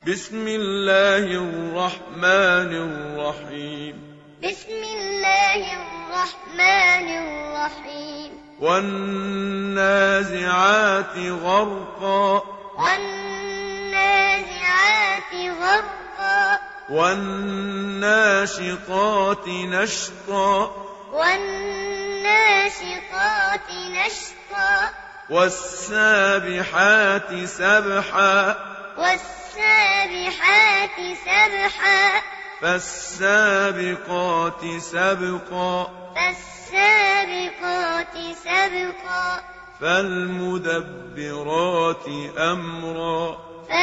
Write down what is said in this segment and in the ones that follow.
بسم الله الرحمن الرحيم بسم الله الرحمن الرحيم والنازعات غرقا والنازعات غرقا والناشطات نشطا والناشطات نشطا والسابحات سبحا والسابحات سبحا فالسابقات سبقا فالسابقات سبقا فالمدبرات أمرا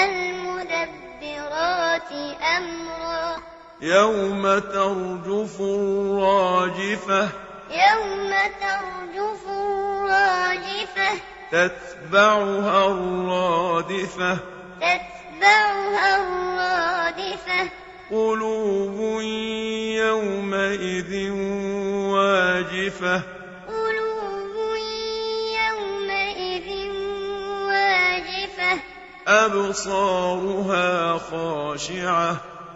فالمدبرات أمرا يوم ترجف الراجفة يوم ترجف الراجفة تتبعها الرادفة تتبعها الرادفة قلوب يومئذ واجفة قلوب يومئذ واجفة أبصارها خاشعة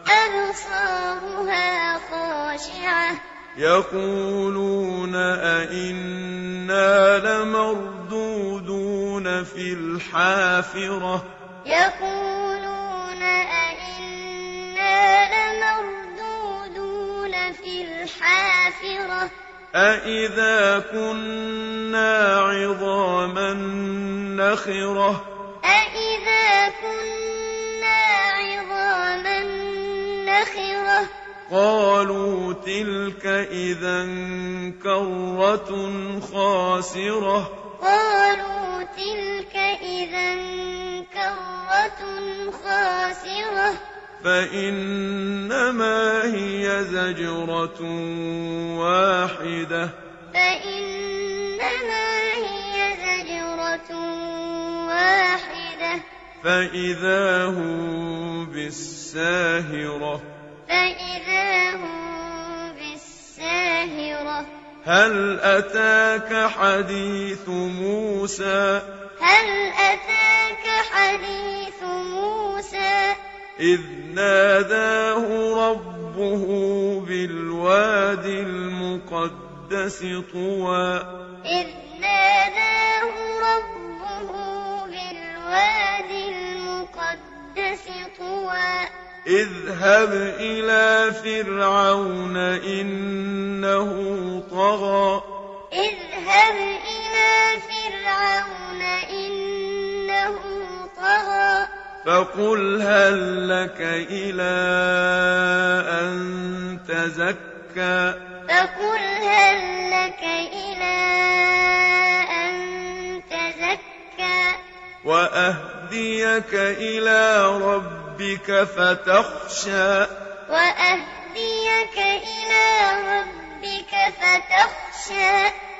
أبصارها خاشعة يقولون أئنا لمردودون في الحافرة يقولون أئنا لمردودون في الحافرة أئذا كنا عظاما نخرة أئذا كنا عظاما نخرة قالوا تلك إذا كرة خاسرة قالوا تلك إذا كرة خاسرة فإنما هي زجرة واحدة فإنما هي زجرة واحدة فإذا هم بالساهرة فإذا هم بالساهرة هل أتاك حديث موسى هل أتاك حديث موسى إذ ناداه ربه بالواد المقدس طوى إذ ناداه ربه بالواد المقدس طوى اذهب إلى فرعون إنه طغى اذهب إلى فرعون إنه طغى فقل هل لك إلى أن تزكى فقل هل لك إلى أن تزكى وأهديك إلى ربك فتخشى وأهديك إلى ربك فتخشى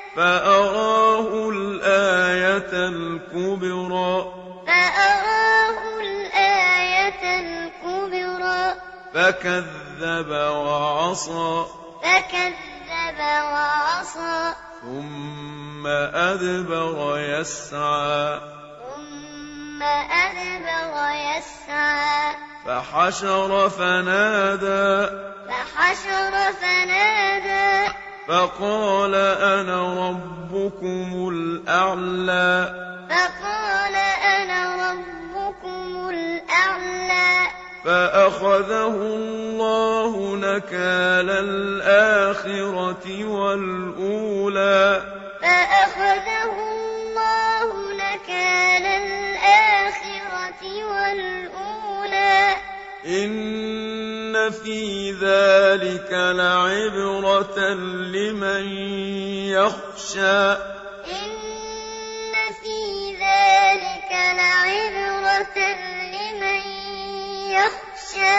فأراه الآية الكبرى فأراه الآية الكبرى فكذب وعصى فكذب وعصى ثم أدبر يسعى ثم أدبر يسعى فحشر فنادى فحشر فنادى فقال أنا ربكم الأعلى فقال أنا ربكم الأعلى فأخذه الله نكال الآخرة والأولى فأخذه الله نكال الآخرة والأولى إن في ذلك لعبرة لمن يخشى إن في ذلك لعبرة لمن يخشى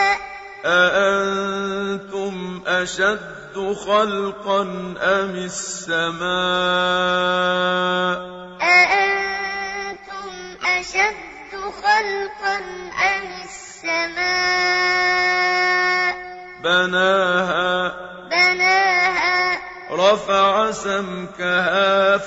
أأنتم أشد خلقا أم السماء أأنتم أشد خلقا أم السماء بناها بناها رفع سمكها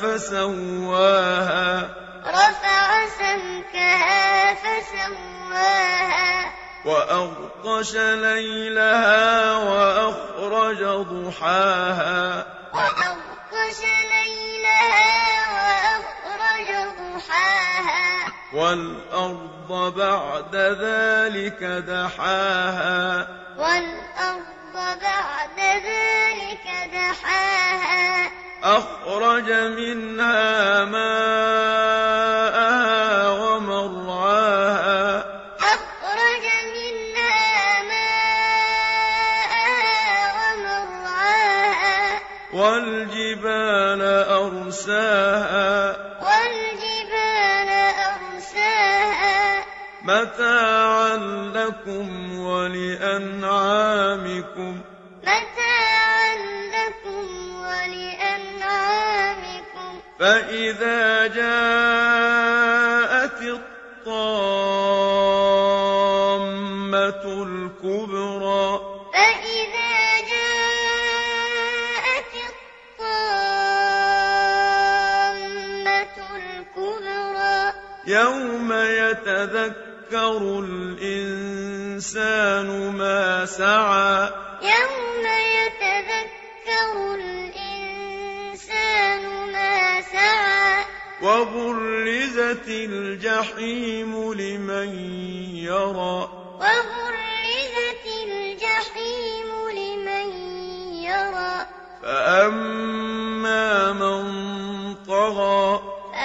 فسواها رفع سمكها فسواها وأغطش ليلها وأخرج ضحاها وأغطش ليلها وأخرج ضحاها والأرض بعد ذلك دحاها والأرض بعد ذلك دحاها أخرج منها ماءها ومرعاها أخرج منها ماءها ومرعاها والجبال أرساها والجبال أرساها متاعا لكم ولأنعامكم متاعا لكم ولأنعامكم فإذا جاءت الطامة الكبرى فإذا جاءت الطامة الكبرى يوم يتذكر الإنسان ما سعى يوم يتذكر الإنسان ما سعى وبرزت الجحيم لمن يرى وبرزت الجحيم لمن يرى فأما من طغى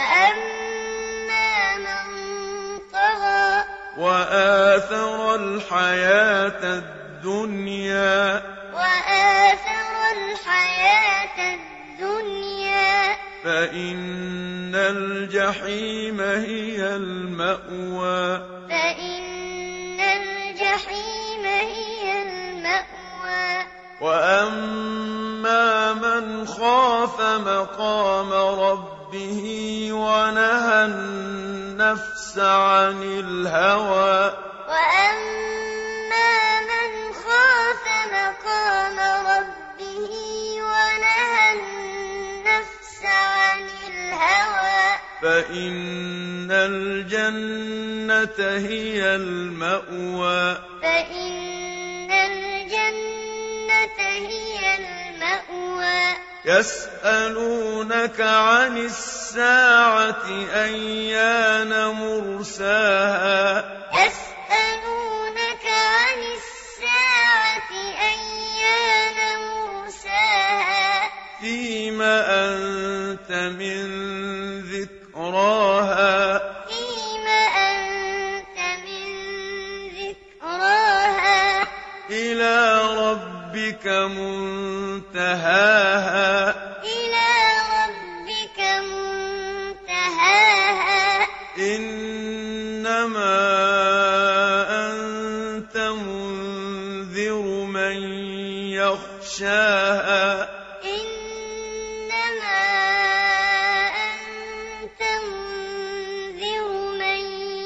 فأما من طغى وآثر الحياة الدنيا وآثر الحياة الدنيا فإن الجحيم هي المأوى فإن الجحيم هي المأوى وأما من خاف مقام ربه ونهى النفس عن الهوى وأما من خاف مقام ربه ونهى النفس عن الهوى فإن الجنة هي المأوى فإن الجنة هي المأوى يسألونك عن الساعة أيان مرساها يسألونك عن الساعة أيان مرساها فيم أنت من ذكراها فيم أنت من ذكراها إلى ربك منتهاها إلى ربك منتهاها إنما أنت منذر من يخشاها إنما أنت منذر من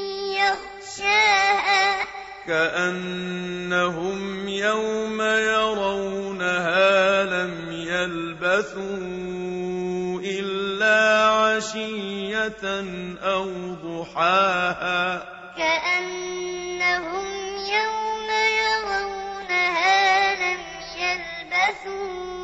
يخشاها كأنهم يوم يرونها لم يلبثوا إلا عشية أو ضحاها كأنهم يوم يرونها لم يلبثوا